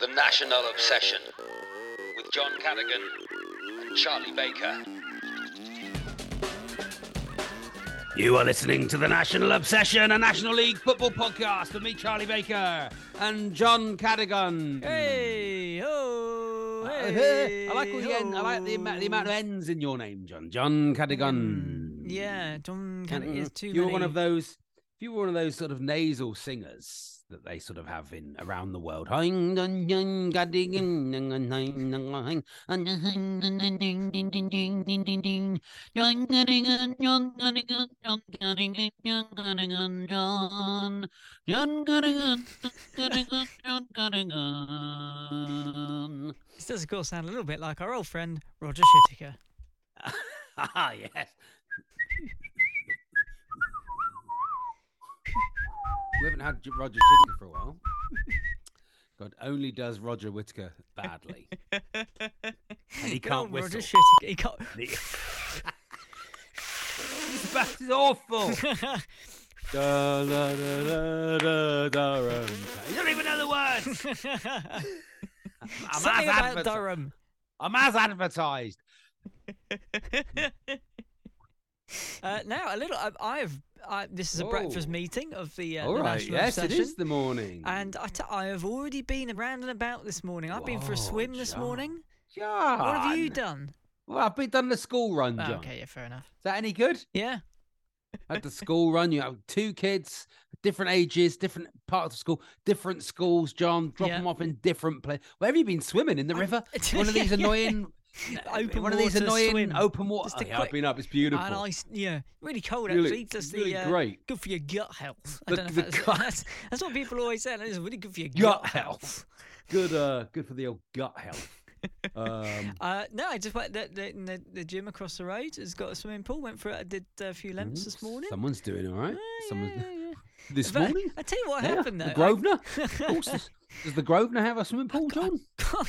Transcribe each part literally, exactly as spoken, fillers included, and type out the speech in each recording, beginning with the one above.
The National Obsession with John Cadogan and Charlie Baker. You are listening to The National Obsession, a National League football podcast with me, Charlie Baker, and John Cadogan. Hey, ho, hey, I like all the end, I like the, the amount of N's in your name, John. John Cadogan. Mm, yeah, John Cadogan is too If many. you were one of those, if you were one of those sort of nasal singers that they sort of have in around the world. This does, of course, sound a little bit like our old friend Roger Whittaker. Ah, yes. We haven't had Roger Whittaker for a while. God only does Roger Whittaker badly. And he can't Good old whistle. Roger Whittaker. He can't. This bat is awful. Da, da, da, da, da, Durham. You don't even know the words. I'm Something as about adverti- Durham. I'm as advertised. Uh, now, a little. I, I've. I, this is a Whoa. breakfast meeting of the, uh, All the right, National yes, it Obsession. is the morning. And I, t- I have already been around and about this morning. I've been for a Whoa, swim this John. morning. John. What have you done? Well, I've been done the school run, Oh, John. okay, yeah, fair enough. Is that any good? Yeah. At the school run, you have two kids, different ages, different parts of school, different schools, John. Drop Yeah. them off in different places. Where have you been swimming? In the river? One of these Yeah, yeah. annoying... Open one of these water annoying swim. open water. Just Oh, a yeah, quick- I've been up. It's beautiful. And I, yeah, really cold Really- actually. Just really the, uh, great. Good for your gut health. I The- don't know the if that's, gut- that's, that's what people always say. It's really good for your Gut gut, health. Good, uh, good for the old gut health. Um, Uh, no, I just went the, the, the, the gym across the road has got a swimming pool. Went for it. I did a few lengths this morning. Someone's doing all right. Yeah, Someone's yeah, yeah. this But morning. I tell you what Yeah, happened though. The Grosvenor. Of course, does, does the Grosvenor have a swimming pool, John? I,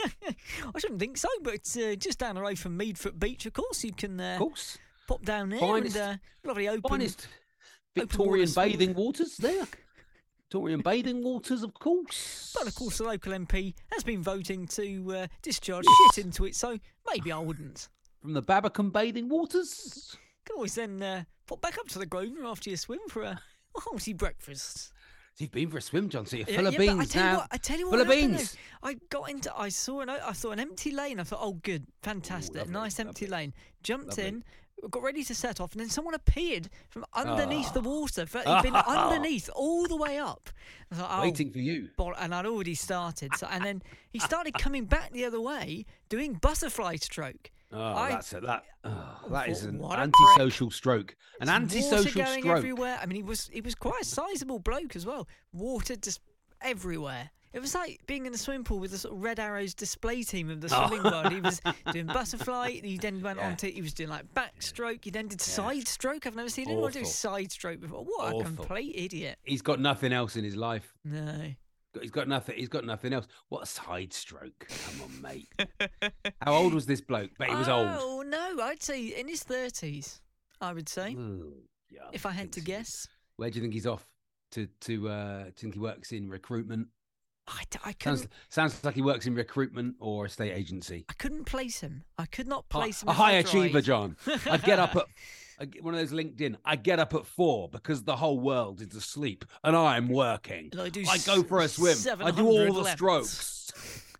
I shouldn't think so, but uh, just down the road from Meadfoot Beach, of course, you can uh, Of course. pop down there Finest- and uh, lovely open. Finest open Victorian water bathing waters there. Victorian bathing waters, of course. But of course, the local M P has been voting to uh, discharge Yes. shit into it, so maybe I wouldn't. From the Barbican bathing waters. Can always then uh, pop back up to the Grosvenor after your swim for a, a hearty breakfast. So you've been for a swim, John, so you're Yeah, full of yeah, but I beans tell you now. what, I tell you Full what of happened beans. though. I got into, I saw an, I saw an empty lane. I thought, oh, good, fantastic, lovely, nice empty lovely, lane. Jumped lovely. in, got ready to set off, and then someone appeared from underneath Ah. the water. For, he'd been underneath all the way up. I thought, oh, Waiting for you. bol- and I'd already started. So, and then he started coming back the other way, doing butterfly stroke. Oh, I- that's it. That, oh, that is an What a antisocial stroke. An Water antisocial going stroke. everywhere. I mean, he was he was quite a sizable bloke as well. Water just everywhere. It was like being in a swimming pool with the sort of Red Arrows display team of the swimming world. He was doing butterfly. He then went Oh. Yeah. on to he was doing like backstroke. He then did side stroke. I've never seen anyone do Awful. side stroke before. What Awful. a complete idiot! He's got nothing else in his life. No. He's got nothing. He's got nothing else. What a side stroke! Come on, mate. How old was this bloke? Bet he was old. Oh no, I'd say in his thirties. I would say, Ooh, yeah, if I had to thinks he- guess. Where do you think he's off to? To uh, do you think he works in recruitment? I, d- I couldn't. Sounds sounds like he works in recruitment or a state agency. I couldn't place him. I could not Hi- place him. a if high I achiever, tried. John. I'd get up at I get one of those LinkedIn. I get up at four because the whole world is asleep and I'm working. And I do I go for a swim. I do all the seven hundred strokes.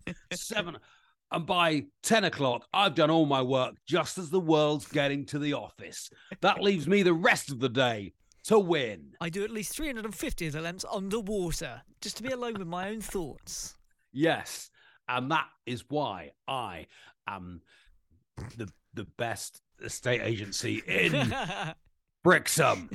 Seven. And by ten o'clock, I've done all my work just as the world's getting to the office. That leaves me the rest of the day to win. I do at least three hundred fifty of the lengths underwater, just to be alone with my own thoughts. Yes. And that is why I am the the best estate agency in Brixham.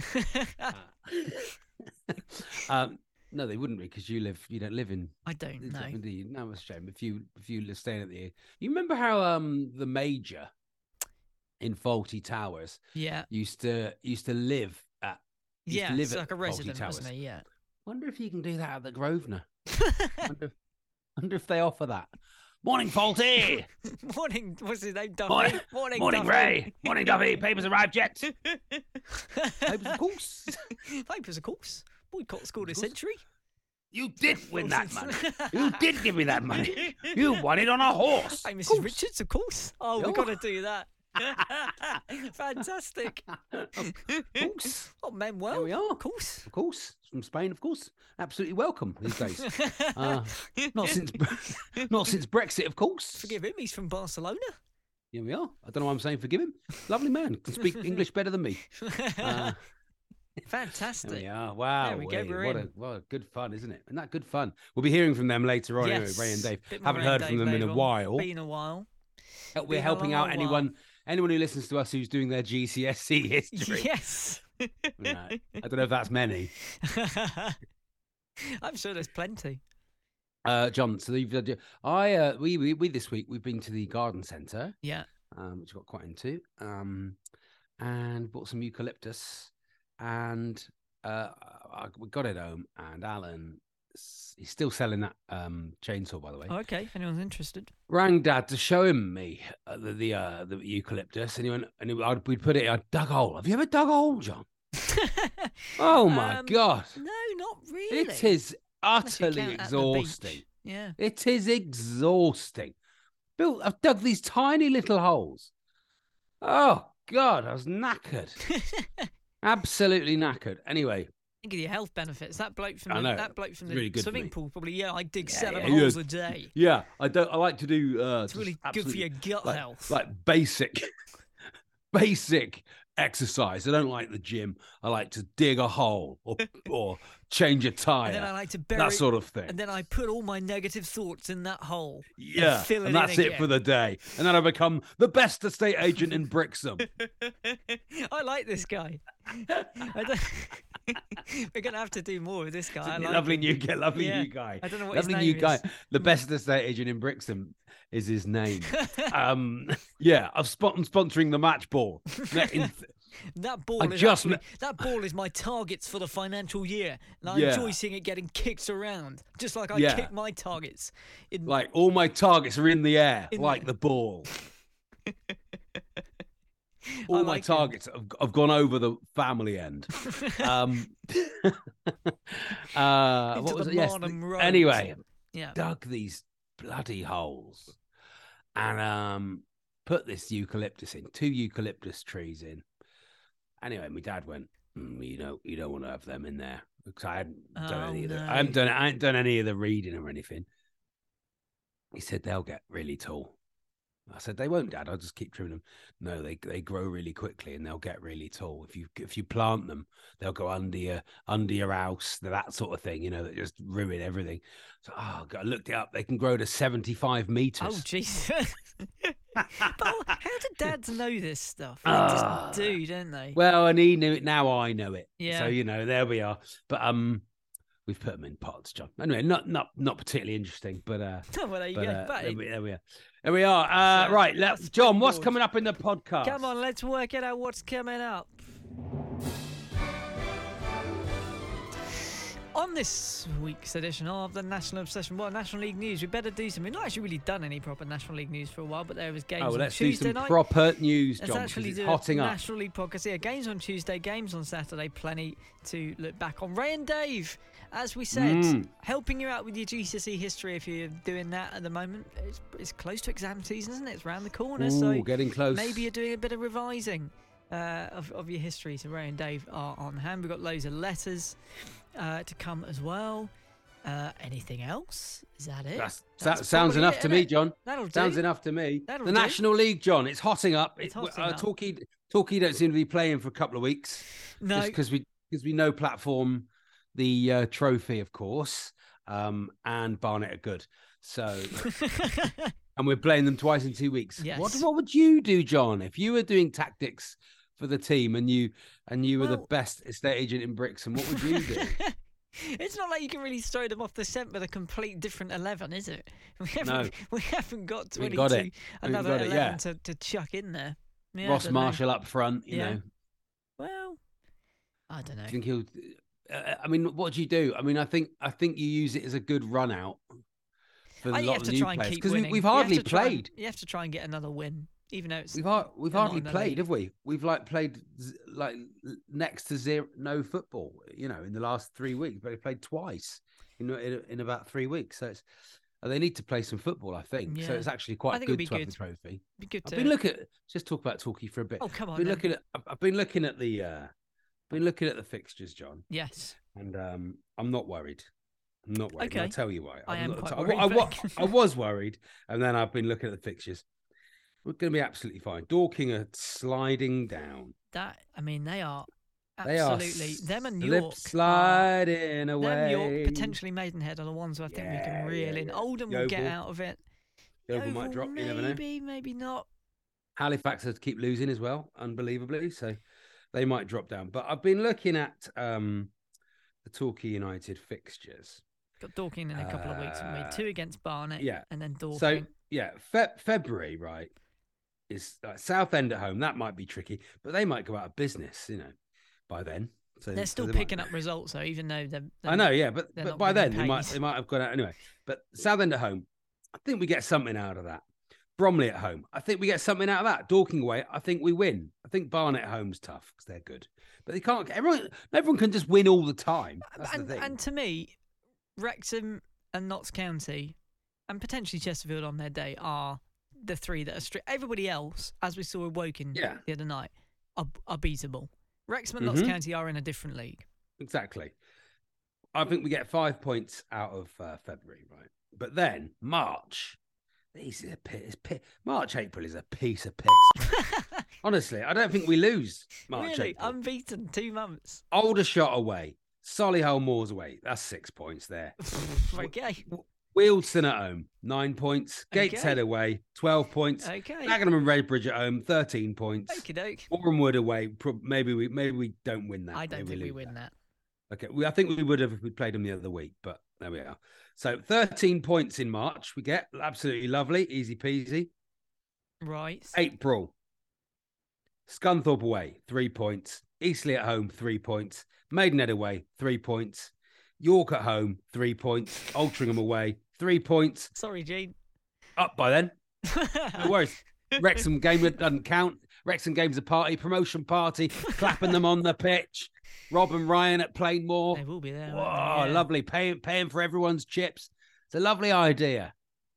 um, no, they wouldn't be because you live. You don't live in. I don't know. Do you? No, it's a shame. If you if you live staying at the, you remember how um the Major in Faulty Towers Yeah, used to used to live at. used yeah, to live it's at like a Faulty resident, Towers. wasn't he? Yeah. Wonder if you can do that at the Grosvenor. wonder, wonder if they offer that. Morning, Faulty. Morning, what's his name? Duffy. Morning, Morning, Morning, Duffy. Ray. Morning, Duffy. Papers arrived yet? Papers, of course. Papers, of course. Boycott scored a Of course. century. You did win that money. You did give me that money. You won it on a horse. Hey, Missus Richards, of course. Oh, we've got to do that. Fantastic. Of course. Oh, Manuel. There we are. Of course. Of course. From Spain, of course. Absolutely welcome these days. Uh, not since not since Brexit, of course. Forgive him, he's from Barcelona. Here we are. I don't know why I'm saying forgive him. Lovely man. Can speak English better than me. Uh, Fantastic. There we are. Wow. There we go, Wait, we're what in. a what a good fun, isn't it? Isn't that good fun? We'll be hearing from them later on. Yes. Anyway, Ray and Dave. Bit more Haven't Ray and heard from Dave them in later a on. while. Been a while. We're Been a helping long out anyone while. anyone who listens to us who's doing their G C S E history. Yes. No, I don't know if that's many. I'm sure there's plenty. Uh, John, so you've, uh, I uh, we, we we this week we've been to the garden centre, Yeah. um, which I got quite into, um, and bought some eucalyptus, and uh, I, we got it home, and Alan, he's still selling that um chainsaw, by the way. Oh, okay. If anyone's interested. Rang Dad to show him me uh, the the, uh, the eucalyptus, and he went, and he, I'd, we'd put it. I dug a hole. Have you ever dug a hole, John? Oh my Um, God! No, not really. It is Unless you utterly count at the exhausting. beach. Yeah. It is exhausting. Bill, I've dug these tiny little holes. Oh God, I was knackered. Absolutely knackered. Anyway, Think of your health benefits. That bloke from I the, know. that bloke from It's the really good for swimming me. pool probably. Yeah, I dig Yeah, seven yeah, he holes is. a day. yeah, I don't. I like to do. Uh, It's really just good for your absolutely, gut like, health. like basic, basic exercise. I don't like the gym. I like to dig a hole or or change a tire. and then I like to bury that sort of thing. and then I put all my negative thoughts in that hole. Yeah, fill it and in that's it again. for the day. And then I become the best estate agent in Brixham. I like this guy. I don't... We're gonna have to do more with this guy. I like lovely him. new guy, lovely Yeah. new guy. I don't know what Lovely his new name guy. is. The best estate agent in Brixham is his name. um, yeah, I'm spot- I'm sponsoring the match ball. Ne- in- That ball I is just actually, that ball is my targets for the financial year, and I Yeah. enjoy seeing it getting kicked around, just like I Yeah. kick my targets. In, like all my targets are in the air, In like the- the ball. All my like him. targets have, have gone over the family end. Um, uh, Into what was the it? Yes. Marnham Road. Anyway, yeah. dug these bloody holes and um put this eucalyptus in, two eucalyptus trees in. Anyway, my dad went, mm, you know, you don't want to have them in there because I hadn't done Oh, any of the, no. I haven't done, I hadn't done any of the reading or anything. He said they'll get really tall. I said they won't, Dad. I'll just keep trimming them. No, they they grow really quickly and they'll get really tall. If you if you plant them, they'll go under your under your house, that sort of thing. You know, that just ruin everything. So oh, God, I looked it up. They can grow to seventy-five meters. Oh, jeez. But how do dads know this stuff? They Ah. just do, don't they? Well, and he knew it. Now I know it. Yeah. So you know, there we are. But um, we've put them in pots, John. Anyway, not not not particularly interesting, but uh, Oh, well, there you but, go. uh, But, there, we, there we are. There we are. Uh, So, right, let, that's John. What's springboard. coming up in the podcast? come on, let's work it out. What's coming up? On this week's edition of the National Obsession, well, National League news, we better do something. We've not actually really done any proper National League news for a while, but there was games Oh, well, on let's do Tuesday some night. proper news, Let's John, actually because do it's a hotting up. National League podcast. Yeah, games on Tuesday, games on Saturday. Plenty to look back on. Ray and Dave, as we said, Mm. helping you out with your G C S E history if you're doing that at the moment. It's, it's close to exam season, isn't it? It's round the corner, Ooh, so getting close. maybe you're doing a bit of revising uh, of, of your history. So Ray and Dave are on hand. We've got loads of letters uh, to come as well. Uh, anything else? Is that it? That's, That's that sounds probably enough it, to innit? me, John. That'll Sounds do. enough to me. That'll the do. National League, John. It's hotting up. It's It- hotting uh, up. Torquay, Torquay don't seem to be playing for a couple of weeks. No. Just because we because we know platform the uh, trophy, of course, um, and Barnet are good. So, and we're playing them twice in two weeks. What Yes. what would you do, John, if you were doing tactics for the team and you and you were the Well- best estate agent in Brixham? What would you do? It's not like you can really throw them off the scent with a complete different eleven, is it? We haven't, No. we haven't got We twenty-two, ain't got it. We ain't another got it, eleven yeah. to, to chuck in there. Yeah, I Ross dunno. Marshall up front, you Yeah. know. Well, I don't know. Do you think he'll? Uh, I mean, what do you do? I mean, I think I think you use it as a good run out for a I think you lot have of to new try and players keep because we, winning. we've You have hardly to try and- played. you have to try and get another win. even though it's We've har- we've they're not hardly in the played, league. have we? We've like played z- like l- next to zero, no football. You know, in the last three weeks, but we played twice in in, in about three weeks. So it's uh, they need to play some football, I think. So Yeah. it's actually I quite think good it'd be to have good. the trophy. Be good I've to. been looking at just talk about Torquay for a bit. Oh come on! I've been then. looking at I've- I've been looking at the uh, been looking at the fixtures, John, Yes. and um, I'm not worried. I'm not worried. and Okay. I'll tell you why. I I'm am not- quite I, worried, I, wa- but- I was worried, and then I've been looking at the fixtures. We're going to be absolutely fine. Dorking are sliding down. That I mean, they are They are absolutely them and slip York. Are, sliding away. them York potentially Maidenhead are the ones who I think we Yeah, can reel yeah, in. yeah. Oldham will get Yeovil. out of it. Yeovil might drop. You never know. Maybe, maybe not. Halifax has to keep losing as well, unbelievably. So they might drop down. But I've been looking at um, the Torquay United fixtures. Got Dorking in a couple of weeks, haven't we? Uh, Two against Barnet, yeah. and then Dorking. So yeah, Fe- February, right, is uh, Southend at home. That might be tricky, but they might go out of business, you know, by then. So they're so still they might- picking up results, though, even though they're. they're I know, yeah, but they're but not by getting then they might paid. they might have gone out anyway. But Southend at home, I think we get something out of that. Bromley at home, I think we get something out of that. Dorking away, I think we win. I think Barnet at home's tough because they're good, but they can't. Everyone, everyone can just win all the time. That's and, the thing. and to me, Wrexham and Notts County, and potentially Chesterfield on their day, are the three that are strict. Everybody else, as we saw with Woking Yeah. the other night, are, are beatable. Wrexham and Notts Mhm. County are in a different league. Exactly. I think we get five points out of uh, February, right? But then March, this is a piss. Pi- March, April is a piece of piss. Honestly, I don't think we lose March, really, April. unbeaten, two months. Aldershot away, Solihull Moors away. That's six points there. okay, Wealdstone at home, nine points. Gateshead Okay. away, twelve points. okay. Dagenham and Redbridge at home, thirteen points. Okie doke. Boreham Wood away, prob- maybe we maybe we don't win that. I don't Maybe think we lose win that. Okay, we, I think we would have if we played them the other week, but there we are. So thirteen points in March we get. Absolutely lovely, easy peasy. Right. April, Scunthorpe away, three points. Eastleigh at home, three points. Maidenhead away, three points. York at home, three points. Altrincham away, three points. Sorry, Gene. Up by then. No worries. Wrexham game doesn't count. Wrexham game's a party, promotion party, clapping them on the pitch. Rob and Ryan at Plainmoor. They will be there. Whoa, won't they? Yeah. lovely. Paying paying for everyone's chips. It's a lovely idea.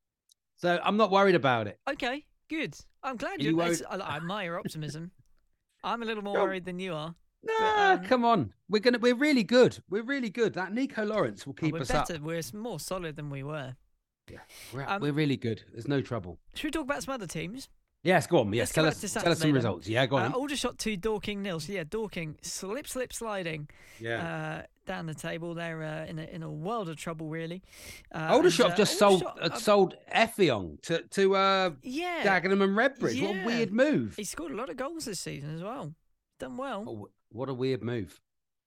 So I'm not worried about it. Okay, good. I'm glad Are you. you it's- worried? I I admire your optimism. I'm a little more No. worried than you are. Nah, um, come on. We're gonna we're really good. We're really good. That Nico Lawrence will Oh, keep we're us better. up. We're s- more solid than we were. Yeah, we're, Um, we're really good. There's no trouble. Should we talk about some other teams? Yes, go on. Yes, Let's go tell back us to tell us Saturday some then. results. Yeah, go on. Uh, then. Aldershot two, Dorking nil. So yeah, Dorking slip, slip, sliding yeah. uh, down the table. They're uh, in a in a world of trouble, really. Uh, Aldershot and, have uh, just sold Aldershot, uh, uh, sold Effiong to to uh, yeah, Dagenham and Redbridge. What a Yeah. weird move. he scored a lot of goals this season as well. Done well. Oh, what a weird move.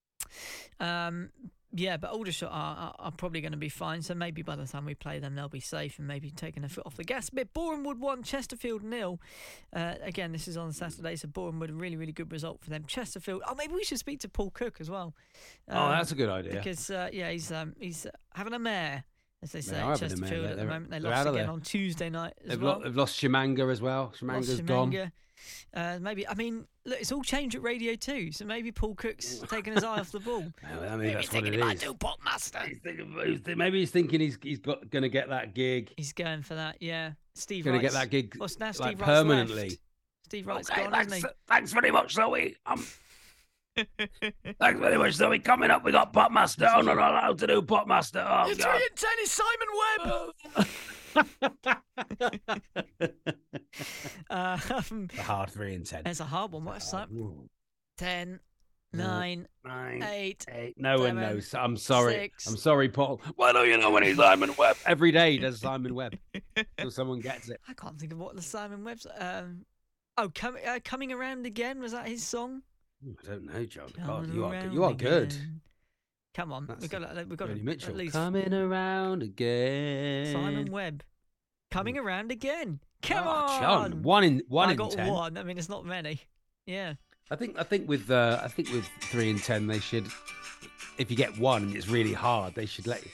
Um, yeah, but Aldershot are, are, are probably going to be fine. So maybe by the time we play them, they'll be safe and maybe taking a foot off the gas a bit. Boreham Wood one, Chesterfield nil. Uh, again, this is on Saturday, so Boreham Wood a really, really good result for them. Chesterfield. Oh, maybe we should speak to Paul Cook as well. oh, Um, that's a good idea. because uh, yeah, he's um, he's uh, having a mare, as they They say, are at having a mare. Chesterfield They're- at the they're- moment. They they're lost out of again there. on Tuesday night as They've, well. lo- they've lost Shimanga as well. Lost Shimanga's gone. Shimanga. Uh, maybe I mean, look, it's all changed at radio too. So maybe Paul Cook's taking his eye off the ball. Oh, I mean, Maybe that's he's what thinking it he might is. do Pop Master. He's thinking, he's thi- maybe he's thinking he's he's got going to get that gig. He's going for that, yeah. Steve Going to get Wright's- that gig Well, now Steve like Wright's permanently. left. Steve Wright's Okay, gone, thanks, hasn't thanks very much, Zoe. Um, he? thanks very much, Zoe. Coming up, we got Popmaster. Oh, not allowed to do Popmaster. Oh, It's God. three and ten is Simon Webb. um, A hard three and ten. there's a hard one. What's that? Ooh. Ten, Yeah. nine, Nine, eight. eight. No one seven, knows. I'm sorry. six. I'm sorry, Paul. Why don't you know when he's Simon Webb? Every day he does Simon Webb until someone gets it. I can't think of what the Simon Webb's. Um, oh, coming uh, coming around again. Was that his song? I don't know, John. God, Coming you are around good. You are good. again. Come on, That's we've got to, we've got Jody to Mitchell at least coming around again. Simon Webb coming around again. Come Oh, on, John. One in one I in got ten. one. I mean, it's not many. Yeah. I think I think with uh, I think with three and ten they should, if you get one and it's really hard, they should let you.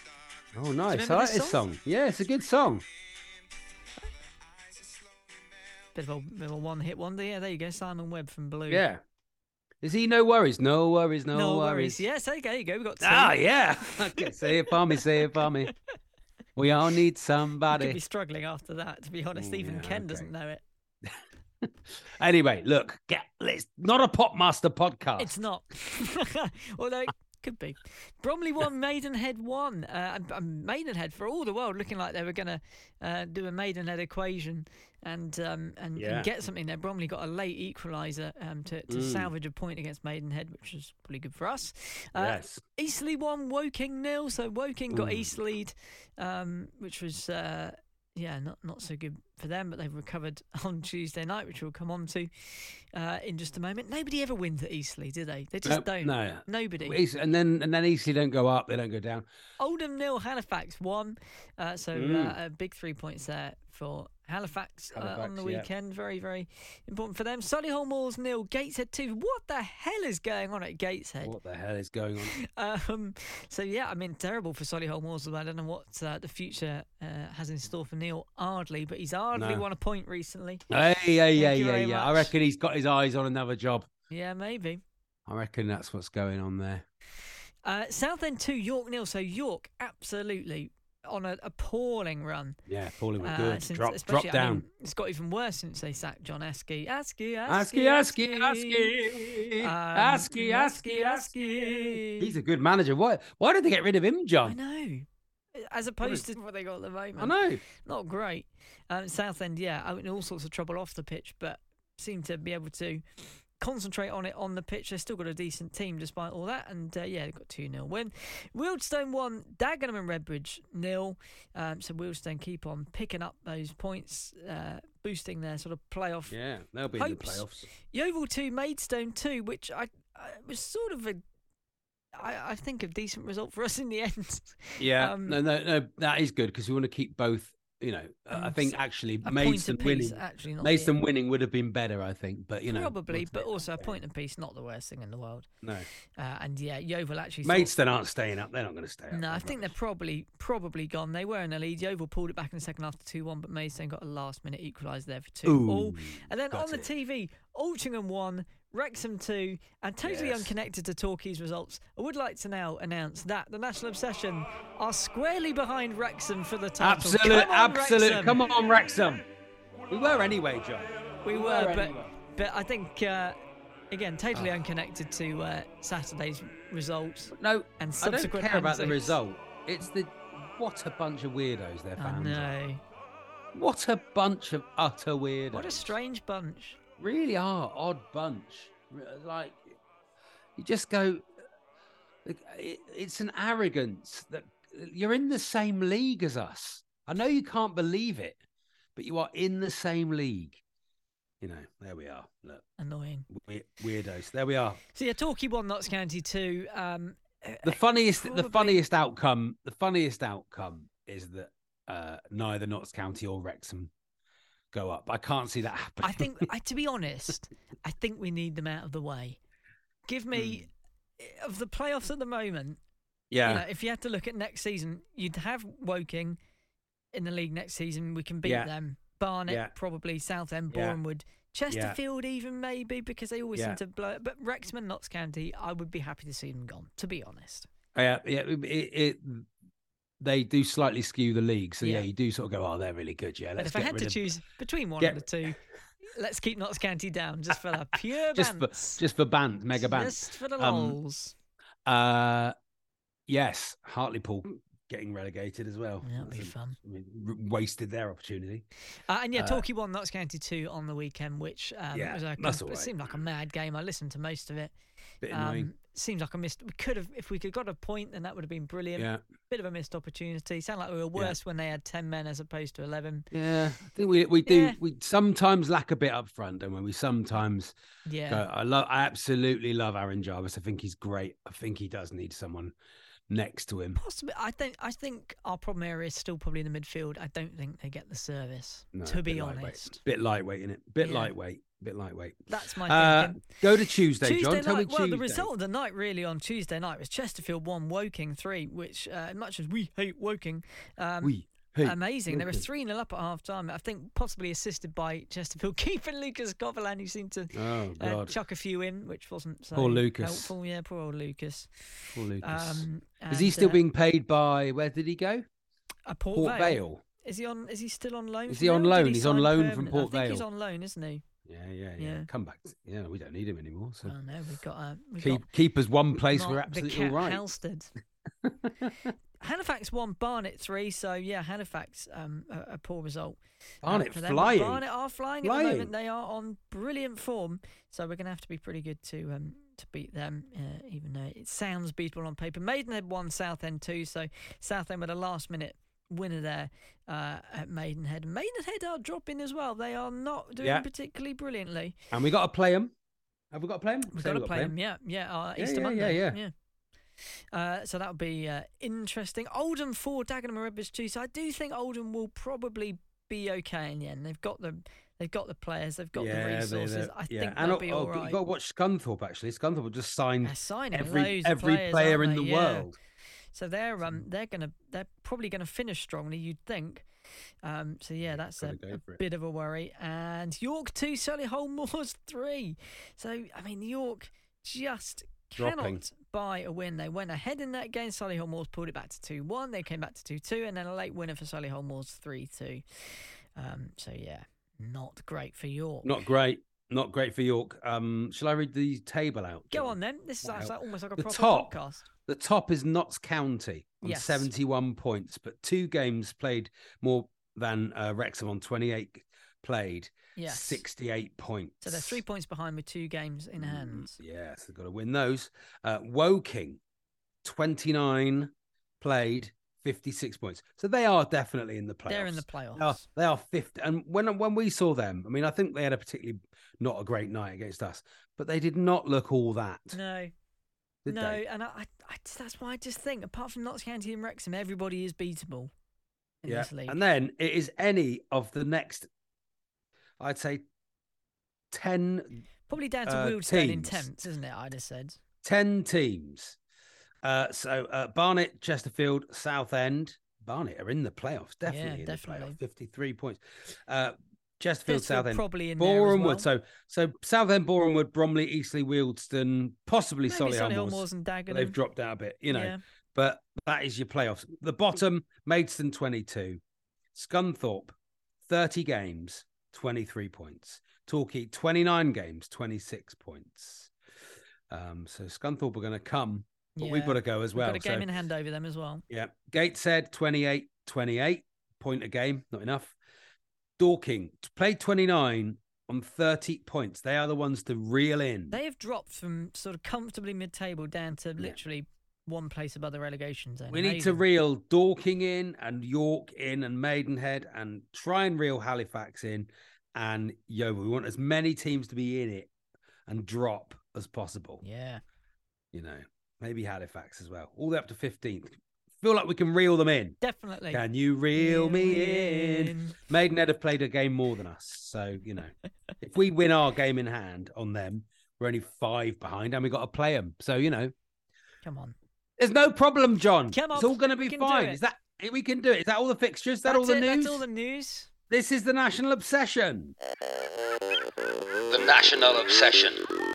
Oh, oh nice! remember I like this this song? song. Yeah, it's a good song. Bit of a, bit of a one-hit wonder. Yeah, there you go. Simon Webb from Blue. Yeah. Is he no worries? No worries, no, No worries. worries. Yes, okay, there you go. We've got two. Ah, yeah. Okay, say it for me, say it for me. We all need Could somebody. be struggling after that, to be honest. Oh, Even yeah, Ken okay. doesn't know it. Anyway, look, get, it's not a Popmaster podcast. It's not. Although it could be. Bromley won, Maidenhead won. Uh, and- and Maidenhead, for all the world, looking like they were going to uh, do a Maidenhead equation and, um, and Yeah. and get something there. Bromley got a late equaliser um, to, to Mm. salvage a point against Maidenhead, which is pretty good for us. Uh, Yes. Eastleigh won, Woking nil. So Woking got Ooh. Eastleigh, um, which was uh, yeah not not so good for them, but they've recovered on Tuesday night, which we'll come on to uh, in just a moment. Nobody ever wins at Eastleigh, do they? They just Nope, don't. No. Nobody. East- And then and then Eastleigh don't go up, they don't go down. Oldham nil, Halifax won. Uh, so Mm. uh, a big three points there for Halifax, uh, on Halifax, the yeah. weekend. Very, very important for them. Solihull Moors nil, Gateshead two. What the hell is going on at Gateshead? What the hell is going on? Um, so yeah, I mean, terrible for Solihull Moors. I don't know what uh, the future uh, has in store for Neil Ardley, but he's hardly No. won a point recently. Hey, yeah, yeah, you yeah, very yeah. I much. reckon he's got his eyes on another job. Yeah, maybe. I reckon that's what's going on there. Uh, Southend two, York nil. So York absolutely on an appalling run. Yeah, Paulie was Uh, good. since- Drop, drop especially, I down. mean, it's got even worse since they sacked John Askey. Askey, Askey, Askey, Askey, Askey, Um, Askey, Askey, Askey. He's a good manager. Why? Why did they get rid of him, I John? know. As opposed to what they got at the moment. I know. Not great. Um, Southend, yeah, out in all sorts of trouble off the pitch, but seem to be able to concentrate on it on the pitch. They've still got a decent team despite all that, and uh, yeah, they've got two nil win. Wealdstone won, Dagenham and Redbridge nil. Um, so Wealdstone keep on picking up those points, uh, boosting their sort of playoff. Yeah, they'll be in the Hopes. playoffs. Yeovil two, Maidstone two, which I, I was sort of a, I, I think a decent result for us in the end. Yeah, Um, no, no, no, that is good because we want to keep both. You know, uh, I And think actually A Maidstone point apiece, winning, actually, not Maidstone the, winning would have been better, I think. But you know, probably, what's but it? also a Yeah. point apiece, not the worst thing in the world. No, Uh, and yeah, Yeovil actually. thought- Maidstone aren't staying up. They're not going to stay up. No, I They're think they're rubbish. probably probably gone. They were in the lead. Yeovil pulled it back in the second half to two one, but Maidstone got a last minute equaliser there for two Ooh, all. And then got on the it. T V, Altrincham won, Wrexham two, and totally Yes. unconnected to Torquay's results. I would like to now announce that the National Obsession are squarely behind Wrexham for the title. Absolute, Come on, absolute. Wrexham. Come on, Wrexham. We were anyway, John. We We were, were but anyway. but I think uh, again totally Ah. unconnected to uh, Saturday's results No, and I don't subsequent. care about the antics. result. It's the what a bunch of weirdos their I fans are. know. What a bunch of utter weirdos. What a strange bunch. Really are odd bunch. Like you just go. it- It's an arrogance that you're in the same league as us. I know you can't believe it, but you are in the same league. You know, there we are. Look, Annoying. we- weirdos. There we are. So yeah, Torquay won Notts County two. Um, The funniest, the Probably- funniest outcome, the funniest outcome is that uh, neither Notts County or Wrexham go up. I can't see that happening. I think, I, to be honest, I think we need them out of the way. Give me of the playoffs at the moment. yeah, You know, if you had to look at next season, you'd have Woking in the league next season. We can beat Yeah. them. Barnet, Yeah. probably. Southend, Yeah. Bournemouth. Chesterfield, even maybe, because they always Yeah. seem to blow it. But Wrexham and Notts County, I would be happy to see them gone, to be honest. yeah, yeah. It, it, they do slightly skew the league, so yeah. Yeah. you do sort of go, oh, they're really good. Yeah, But let's if I get had rid to of choose between one Get- of the two, let's keep Notts County down just for the pure just for bants. just for band, mega band. Just for the Um, lols. Uh, yes, Hartlepool getting relegated as well. That'll be That's a- fun. I mean, r- wasted their opportunity. Uh, and yeah, uh, Torquay won Notts County two on the weekend, which um, Yeah, was a, that's it all right. seemed like a mad game. I listened to most of it. Bit annoying. Um, seems like I missed. We could have, if we could have got a point, then that would have been brilliant. yeah, Bit of a missed opportunity. Sound like we were worse when they had ten men as opposed to eleven. yeah. I think we we do Yeah. we sometimes lack a bit up front, and when we sometimes Yeah, go, I love, I absolutely love Aaron Jarvis. I think he's great. I think he does need someone next to him. possibly. I think. I think our problem area is still probably in the midfield. I don't think they get the service. No, to be bit lightweight. honest, Bit lightweight in it. Bit Yeah. lightweight. Bit lightweight. that's my Uh, thinking. go to Tuesday, Tuesday John. night, Tell me well, Tuesday. the result of the night really on Tuesday night was Chesterfield one, Woking three, which, uh, much as we hate Woking, um, We Who? amazing. They were Lucas. three nil up at half time. I think possibly assisted by Chesterfield keeper Lucas Coverland, who seemed to Oh uh, God. chuck a few in, which wasn't so Poor Lucas. helpful. Yeah, poor old Lucas. Poor Lucas. Um, Is he and, still uh, being paid by? Where did he go? a Port, Port Vale. Vale. Is he on? Is he still on loan? Is from he on there, or did loan? he He's on sign loan from permanent? Port I think he's Vale. on loan, isn't he? Yeah, yeah, yeah. Yeah. Come back. Yeah, we don't need him anymore. So Oh no, we've got uh, we've keep got keep us one place. Mark We're the absolutely Cat all right. Halstead. Halifax won, Barnet three. So yeah, Halifax um a, a poor result. uh, Barnet for them. But flying. Barnet are flying, at the Flying. moment. They are on brilliant form. So we're going to have to be pretty good to um to beat them, uh, even though it sounds beatable on paper. Maidenhead won, Southend two. So Southend with a last minute winner there uh, at Maidenhead. Maidenhead are dropping as well. They are not doing Yeah. particularly brilliantly. And we got to play him. Have we got to play him? We've Say got to we've play them, yeah, yeah, uh, Yeah, Easter yeah, Monday, yeah, yeah. Uh, so that'll be uh, interesting. Oldham four, Dagenham and Redbridge two. So I do think Oldham will probably be okay in the end. They've got the they've got the players, they've got Yeah, the they- resources. they- I yeah. think and they'll oh, be oh, all You've right. got to watch Scunthorpe, actually. Scunthorpe just signed They're signing every loads of every players, player aren't in the they? Yeah. world. So they're um they're gonna they're probably gonna finish strongly, you'd think. Um, so yeah, that's a, Gotta go a for it. bit of a worry. And York two, Solihull Moors three. So I mean, York just Dropping. cannot buy a win. They went ahead in that game. Solihull Moors pulled it back to two one. They came back to two two, and then a late winner for Solihull Moors three two. Um, so yeah, not great for York. Not great. Not great for York. Um, shall I read the table out? Go John? on then. This is Wow. like, almost like a The proper top. podcast. The top is Notts County on Yes. seventy-one points, but two games played more than uh, Wrexham on twenty-eight played. Yes. sixty-eight points. So they're three points behind with two games in hand. Mm, yes, they've got to win those. Uh, Woking, twenty-nine played, fifty-six points. So they are definitely in the playoffs. They're in the playoffs. They are, they are fifth. And when when we saw them, I mean, I think they had a particularly not a great night against us, but they did not look all that. No. Did no, they? and I, I, I, that's why I just think, apart from Notts County and Wrexham, everybody is beatable in Yeah. this league. And then it is any of the next, I'd say, ten, Probably down to uh, Wealdstone in teams. tenth, isn't it? I'd have said. ten teams. Uh, so uh, Barnet, Chesterfield, Southend. Barnet are in the playoffs, definitely Yeah, in definitely. the playoffs, fifty-three points. Uh, Chesterfield, Chesterfield Southend, probably in there Boreham as well. Wood. So, so Southend, Boreham Wood, Bromley, Eastleigh, Wealdstone, possibly Maybe Solihull Solihull Moors. Moors and But Dagenham. they've dropped out a bit, you know. Yeah. But that is your playoffs. The bottom, Maidstone twenty-two, Scunthorpe, thirty games, twenty-three points. Torquay, twenty-nine games, twenty-six points. Um, so Scunthorpe are going to come, but we've Yeah. got to go as We've well. got a game so, in hand over them as well. yeah. Gateshead, twenty-eight, twenty-eight, point a game, not enough. Dorking, played twenty-nine on thirty points. They are the ones to reel in. They have dropped from sort of comfortably mid-table down to literally one place above the relegation zone. We need to Amazing. reel Dorking in and York in and Maidenhead and try and reel Halifax in and Yeovil. We want as many teams to be in it and drop as possible. Yeah. You know, maybe Halifax as well. All the way up to fifteenth. Feel like we can reel them in. Definitely. Can you reel me in? in. Maidenhead have played a game more than us. So, you know, if we win our game in hand on them, we're only five behind and we've got to play them. So, you know, Come on. there's no problem, John. Come on, It's all going to we be can do fine. it. Is that we can do it? Is that all the fixtures? Is that all That's the it, news? That's all the news. This is the National Obsession. The National Obsession.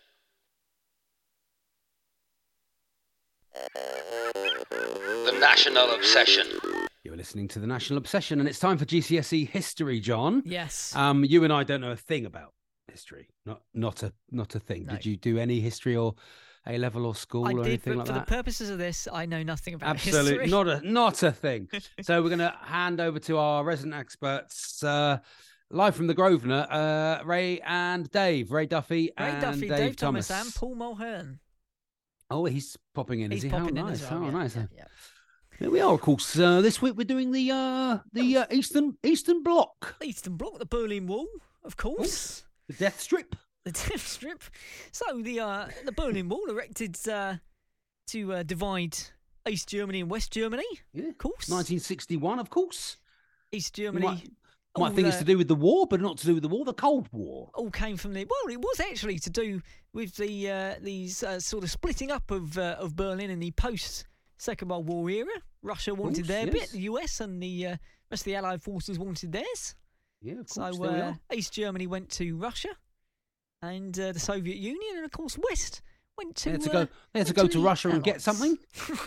The National Obsession. You're listening to the National Obsession, and it's time for G C S E history, John. Yes. Um, you and I don't know a thing about history. Not not a not a thing. No. Did you do any history or A level or school I or did, anything but like for that? the purposes of this, I know nothing about Absolutely history. not a not a thing. So we're going to hand over to our resident experts, uh, live from the Grosvenor, uh, Ray and Dave, Ray Duffy Ray and Duffy, Dave, Dave Thomas. Thomas, and Paul Mulhern. Oh, he's popping in. He's is he? popping How in nice! as well. How yeah, nice! yeah, yeah. Here we are, of course. Uh, this week we're doing the uh, the uh, Eastern Eastern Bloc, Eastern Bloc, the Berlin Wall, of course. the Death Strip. The Death Strip. So the uh, the Berlin Wall erected uh, to uh, divide East Germany and West Germany. Yeah, Of course. nineteen sixty-one, of course. East You Germany. might, all, might think it's uh, to do with the war, but not to do with the war. The Cold War. all came from the well. It was actually to do with the uh, these uh, sort of splitting up of uh, of Berlin in the post Second World War era. Russia wanted course, their yes. bit, the U S and the uh, rest of the Allied forces wanted theirs. Yeah, of course. So there we uh, are. East Germany went to Russia, and uh, the Soviet Union, and of course West went to. They had to uh, go. They had to went go to the Russia and get Allies. something.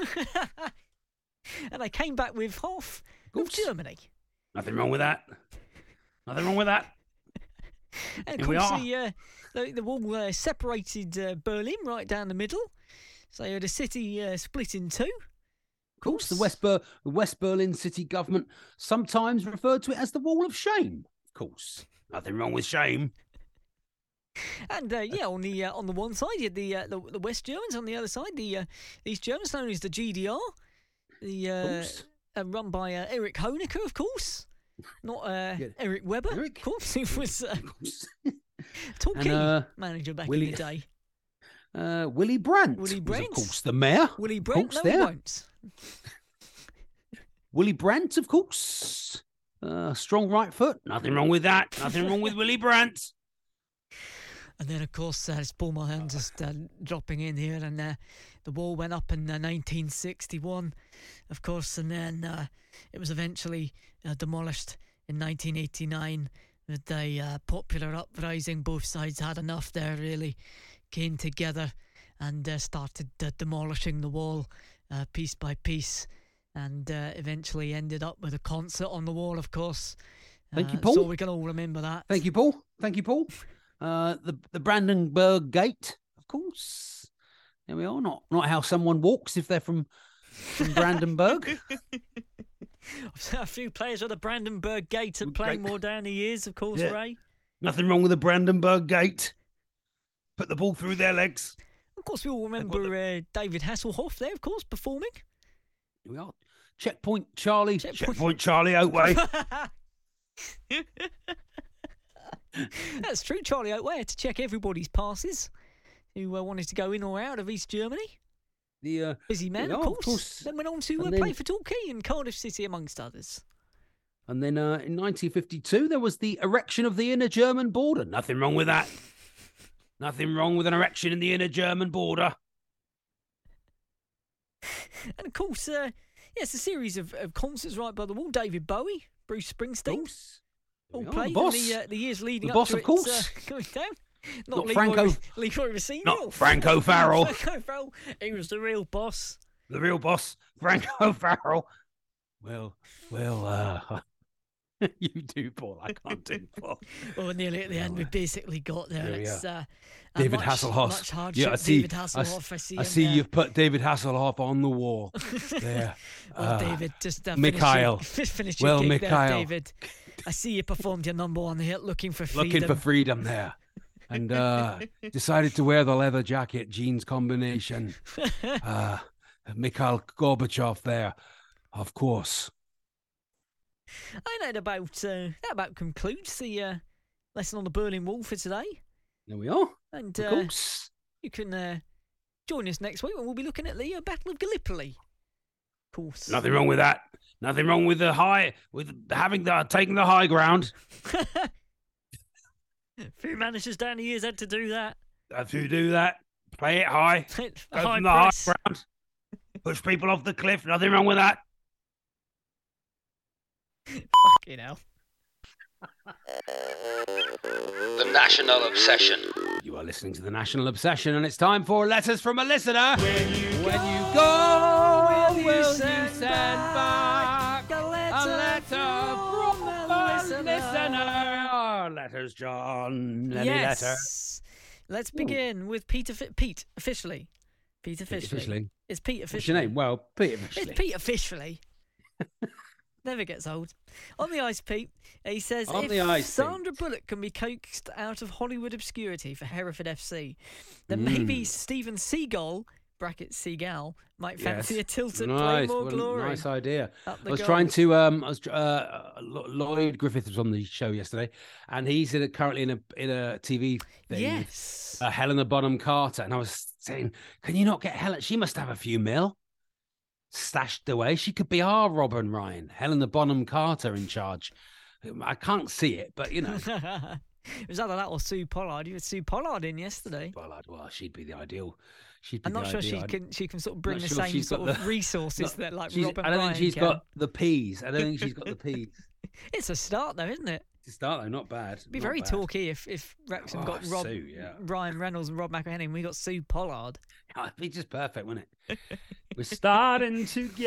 And they came back with half Of of course. Germany. Nothing wrong with that. Nothing wrong with that. And of Here we course, are. the, uh, the, the wall uh, separated uh, Berlin right down the middle. So you had a city uh, split in two. Of course, the West, Ber- the West Berlin city government sometimes referred to it as the Wall of Shame. Of course, nothing wrong with shame. And uh, yeah, on the uh, on the one side, you had the, uh, the the West Germans. On the other side, the uh, these Germans known as the G D R, the uh, course. uh, run by uh, Erich Honecker, of course, not uh, Yeah. Eric Weber, Eric. of course, who was uh, Of course. Torquay uh, manager back Willie- in the day. Uh, Willy Brandt Willy was, Brandt. of course, the mayor. Willie Of Brandt, course, no, he there. won't. Willy Brandt, of course. Uh, strong right foot. Nothing wrong with that. Nothing wrong with Willy Brandt. And then, of course, uh, it's Paul Mohan just uh, dropping in here, and uh, the wall went up in uh, nineteen sixty-one, of course, and then uh, it was eventually uh, demolished in nineteen eighty-nine with a uh, popular uprising. Both sides had enough there, really, came together and uh, started uh, demolishing the wall uh, piece by piece, and uh, eventually ended up with a concert on the wall, of course. Thank you, Uh, Paul. So we can all remember that. Thank you, Paul. Thank you, Paul. Uh, the the Brandenburg Gate, of course. There we are. Not not how someone walks if they're from from Brandenburg. A few players of the Brandenburg Gate have played Gate. more down the years, of course, Yeah. Ray. Nothing wrong with the Brandenburg Gate. Put the ball through their legs. Of course, we all got remember uh, David Hasselhoff there, of course, performing. Here we are. Checkpoint Charlie. Checkpoint- Checkpoint, Charlie Oatway. That's true. Charlie Oatway had to check everybody's passes who uh, wanted to go in or out of East Germany. The uh, Busy man, Yeah, of, of course. course. Then went on to And uh, then- play for Torquay and Cardiff City, amongst others. and then uh, in nineteen fifty-two there was the erection of the inner German border. Nothing wrong with that. Nothing wrong with an erection in the inner German border. And of course, uh, yeah, it's a series of, of concerts right by the wall. David Bowie, Bruce Springsteen, Course. all There we are, played the boss. in the, uh, the years leading The up boss, to of its, course. uh, going down. Not, Not Leroy, Franco- Leroy Rossini. Not Franco Farrell. Franco Farrell. He was the real boss. The real boss, Franco Farrell. Well, well, uh, you do, Paul. I can't do, Paul. Well, nearly at the end, we basically got there. There we It's uh, a David much, Hasselhoff. Much hardship. Yeah, I see. David I s- Hasselhoff. I, see. I him see there. you've put David Hasselhoff on the wall there. Well, Uh, David, just uh, Mikhail. Finish your, finish your Well, gig Mikhail. there, David. I see you performed your number one hit, Looking for Freedom. looking for freedom there. And uh, decided to wear the leather jacket jeans combination. Uh, Mikhail Gorbachev there, of course. And that about uh, that about concludes the uh, lesson on the Berlin Wall for today. There we are. And Of uh, course. you can uh, join us next week when we'll be looking at the uh, Battle of Gallipoli. Of course. Nothing wrong with that. Nothing wrong with the high, with having the taking the high ground. Few managers down the years had to do that. If you do that, play it high. A Go high from the press. high ground. Push people off the cliff. Nothing wrong with that. Fucking hell. The National Obsession. You are listening to the National Obsession, and it's time for letters from a listener. When you, when you go, will you send, back a a letter, letter from from a a listener? listener? Oh, letters, John. Any yes. letter? Let's begin with Peter. Fi- Pete officially. Pete officially. Officially. It's Pete What's officially. your name? Well, Pete It's officially. Pete officially. Never gets old. On the ice, Pete. He says, On if the ice, Pete. Sandra Bullock can be coaxed out of Hollywood obscurity for Hereford F C, then maybe Mm. Steven Seagal, bracket Seagal, might fancy Yes. a tilt at Nice, Playmore what a Glory. nice idea. Up the I was goal. trying to. Um, I was uh, Lo- Lloyd Griffith was on the show yesterday, and he's in a, currently in a in a T V thing. with, Yes. Uh, Helena Bonham Carter, and I was saying, can you not get Helen? She must have a few mil stashed away. She could be our Robin Ryan. Helena Bonham Carter in charge. I can't see it, but you know, It was either that or Sue Pollard. You had Sue Pollard in yesterday. well, I'd- well, she'd be the ideal. she'd be I'm not the sure she ideal. can she can sort of bring Not the sure same she's sort got of the- resources Not- that like she's- Rob and I don't Brian think she's can. got the peas. I don't think she's got the peas. It's a start though, isn't it? To start though, not bad. It'd be not very bad. talky if if Wrexham Oh, got Rob, Sue, yeah. Ryan Reynolds and Rob McElhenney, and we got Sue Pollard. Oh, it'd be just perfect, wouldn't it? We're starting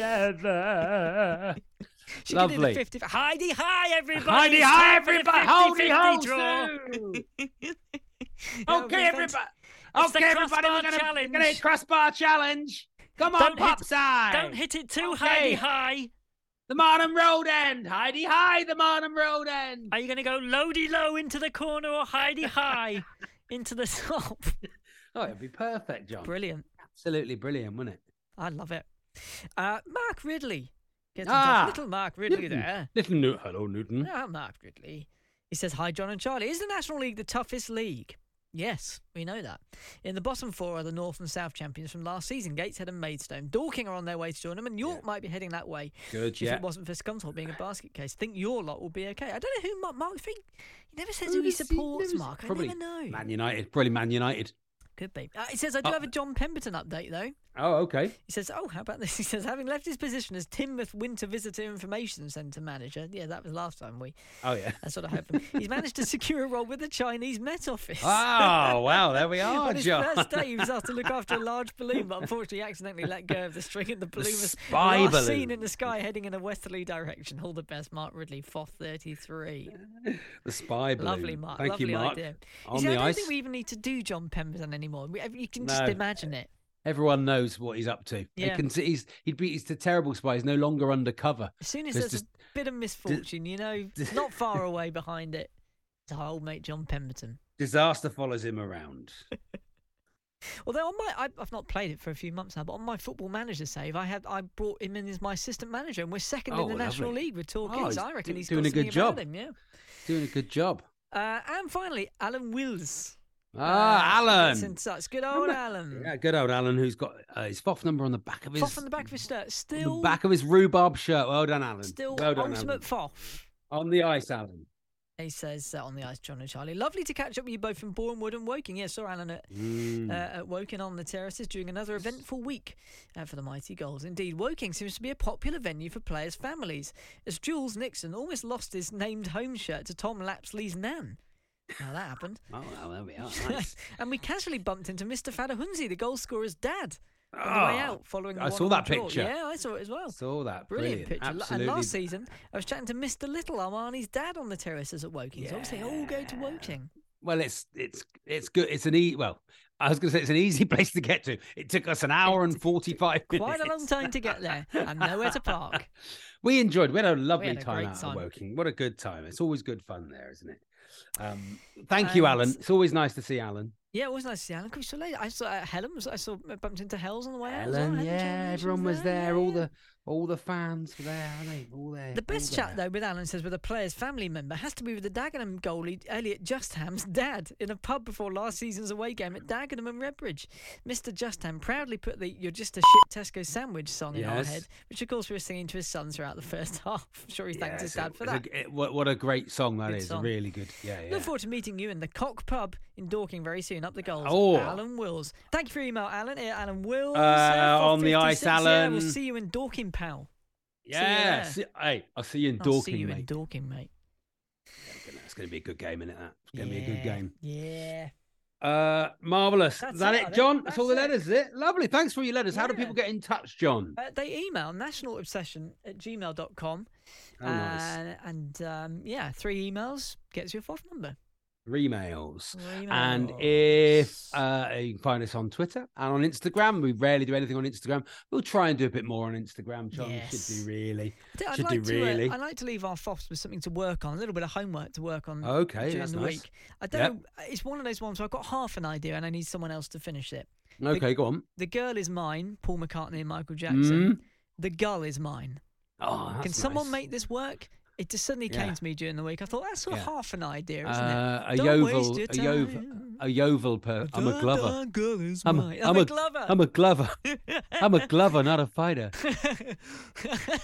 together. She could do the Lovely. fifty. Heidi, hi everybody! Heidi, It's hi time for the everybody! fifty Holy ho, fifty draw. Sue! That would be Okay, everybody. It's the Okay, everybody, crossbar we're gonna, challenge. we're gonna hit crossbar challenge. Come on, Don't hit- Popside. Don't hit it too Okay. Heidi high. The Marnham Road End. Heidi, hi, the Marnham Road End. Are you going to go loady low into the corner or Heidi high into the top? Oh, it'd be perfect, John. Brilliant. Absolutely brilliant, wouldn't it? I love it. Uh, Mark Ridley. Gets in Ah, touch. Little Mark Ridley Newton. there. Little Newt. Hello, Newton. Ah, Mark Ridley. He says, hi, John and Charlie. Is the National League the toughest league? Yes, we know that. In the bottom four are the North and South champions from last season. Gateshead and Maidstone. Dorking are on their way to join them, and York Yeah. might be heading that way Good, if yeah. it wasn't for Scunthorpe being a basket case. Think your lot will be okay. I don't know who Mark... Mark think, he never says Who who he does he- supports, never- Mark. I probably never know. Man United. Probably Man United. Could be. Uh, he says, I do Oh. have a John Pemberton update, though. Oh, okay. He says, oh, how about this? He says, having left his position as Teignmouth Winter Visitor Information Centre Manager, yeah, that was last time we Oh, yeah. I sort of hope he's managed to secure a role with the Chinese Met Office. Oh, wow. There we are, On his John. first day, he was asked to look after a large balloon, but unfortunately accidentally let go of the string and the balloon was spy last balloon. seen in the sky heading in a westerly direction. All the best, Mark Ridley, F O F thirty-three. The spy balloon. Lovely, Mark. Thank Lovely you, Mark. idea. On you see, the I don't ice. think we even need to do John Pemberton anymore. We, you can just No. imagine it. Everyone knows what he's up to. They Yeah. can see he's he'd be he's the terrible spy. He's no longer undercover. As soon as There's there's just- a bit of misfortune, you know, not far away behind it, it's our old mate John Pemberton. Disaster follows him around. Although on my, I, I've not played it for a few months now, but on my Football Manager save, I had I brought him in as my assistant manager, and we're second Oh, in the National lovely. League with Torquay. Oh, he's I reckon do- he's doing got a good something about job. him, yeah. Doing a good job. Uh, and finally, Alan Wills. Ah, Uh, Alan. gets in touch. Good old Alan. Yeah, good old Alan, who's got uh, his F O F number on the back of his F O F on the back of his shirt. on Still, the back of his rhubarb shirt. Well done, Alan. still well done, ultimate Alan. F O F. On the ice, Alan. He says uh, on the ice, John and Charlie. Lovely to catch up with you both from Bournemouth and Woking. Yeah, saw Alan at, Mm. uh, at Woking on the terraces during another eventful week uh, for the Mighty Goals. Indeed, Woking seems to be a popular venue for players' families, as Jules Nixon almost lost his named home shirt to Tom Lapsley's nan. Now that happened. Oh, well, there we are. Nice. And we casually bumped into Mister Fadahunzi, the goal scorer's dad, on the way Oh, out following the I saw one-all that draw. picture. Yeah, I saw it as well. Saw that. Brilliant, Brilliant. picture. Absolutely. And last season, I was chatting to Mister Little, Armani's dad, on the terraces at Woking. So obviously, all go to Yeah. Woking. Well, it's it's it's good. It's an e. Well, I was going to say it's an easy place to get to. It took us an hour and forty-five minutes. Quite a long time to get there, and nowhere to park. We enjoyed. We had a lovely had a time great out time. at Woking. What a good time! It's always good fun there, isn't it? Um, thank you, Alan. And- It's always nice to see Alan. Yeah, it was nice to see Alan. Could we still late? I saw uh, Helen. Was, I saw I bumped into Hells on the way out. as well. Ellen, Helen yeah, Chambers everyone was there. yeah, All yeah. the all the fans were there, aren't they? All there. The best all chat, there. though, with Alan says with a player's family member has to be with the Dagenham goalie, Elliot Justham's dad, in a pub before last season's away game at Dagenham and Redbridge. Mister Justham proudly put the You're Just a Shit Tesco Sandwich song in our Yes. head, which, of course, we were singing to his son throughout the first half. I'm sure he thanked Yeah, his so dad for it's that. a- it- what, what a great song that Good is. song. Really good. Yeah, yeah. Look forward to meeting you in the Cock Pub in Dorking very soon. Up the goals. Oh. Alan Wills. Thank you for your email, Alan. Yeah, Alan Wills. Uh, on the ice, fifty-six. Yeah, Alan. we'll see you in Dorking, pal. See you yeah. there. See, hey, I'll see you in I'll Dorking, see you mate. in Dorking, mate. It's going to be a good game, isn't it? That? It's going to yeah. be a good game. Yeah. Uh, marvelous. That's Is that it, I it, think. John? That's, That's all the it. letters, is it? Lovely. Thanks for your letters. How do Yeah. people get in touch, John? Uh, they email nationalobsession at gmail dot com. Oh, nice. And, and um, yeah, three emails gets you a F O F number. Emails. Three And emails. if uh, you can find us on Twitter and on Instagram, we rarely do anything on Instagram. We'll try and do a bit more on Instagram, John. We Yes. should do really. I think I'd should like do to, uh, really. I'd like to leave our F O Fs with something to work on, a little bit of homework to work on Okay, during that's the nice. week. I don't Yep. know. It's one of those ones where I've got half an idea and I need someone else to finish it. Okay, go on. The girl is mine, Paul McCartney and Michael Jackson. Mm. The gull is mine. Oh, that's Can someone nice. make this work? It just suddenly Yeah. came to me during the week. I thought that's sort of Yeah. half an idea, isn't Uh, a it? Don't waste Yeovil, your a Yeovil, time. a Yeovil per. I'm a The- Glover. the girl is I'm a- mine. I'm I'm a a- Glover. I'm a Glover. I'm a Glover, not a fighter.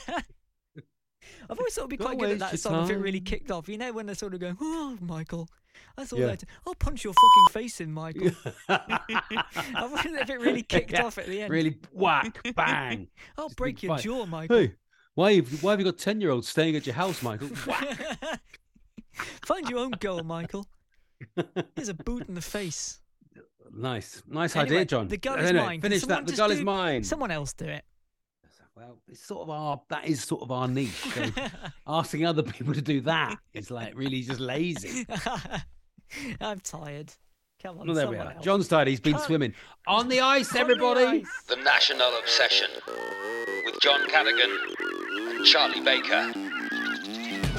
I've always thought it'd be quite Don't good at waste that your song if it really time. kicked off. You know when they're sort of going, oh, Michael. I thought Yeah. that I'll punch your fucking face in, Michael. I wonder if it really kicked Yeah, off at the end. Really whack, bang. I'll Just break big your fight. jaw, Michael. Hey, why have, why have you got ten-year-olds staying at your house, Michael? Whack. Find your own goal, Michael. Here's a boot in the face. Nice, nice Anyway, idea, John. the gun is Anyway, mine. Can Finish someone that. The just gun do- is mine. Someone else do it. Well, it's sort of our that is sort of our niche. So asking other people to do that is like really just lazy. I'm tired. Come on, Well, there we someone are. else. John's tired. He's been Come. swimming on the ice. On the Everybody. ice. The National Obsession with John Cadogan and Charlie Baker.